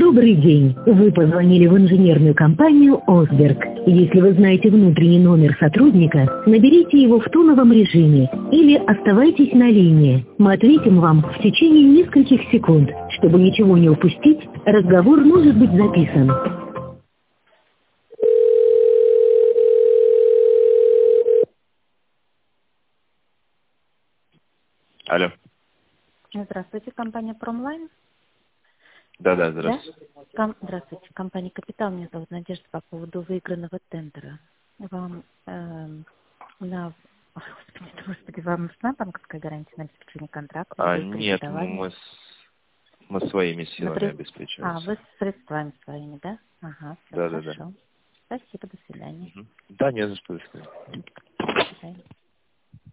Добрый день. Вы позвонили в инженерную компанию «Осберг». Если вы знаете внутренний номер сотрудника, наберите его в тоновом режиме или оставайтесь на линии. Мы ответим вам в течение нескольких секунд. Чтобы ничего не упустить, разговор может быть записан. Алло. Здравствуйте, компания «Промлайн». Да, Да? здравствуйте. Здравствуйте, компания «Капитал». Меня зовут Надежда по поводу выигранного тендера. Вам Господи, вам нужна банковская гарантия на обеспечение контракта или Нет, кредитование? мы своими силами обеспечиваемся. Вы с средствами своими, да? Ага, все Да. хорошо. Спасибо, до свидания. Да, не за что. До свидания. До свидания.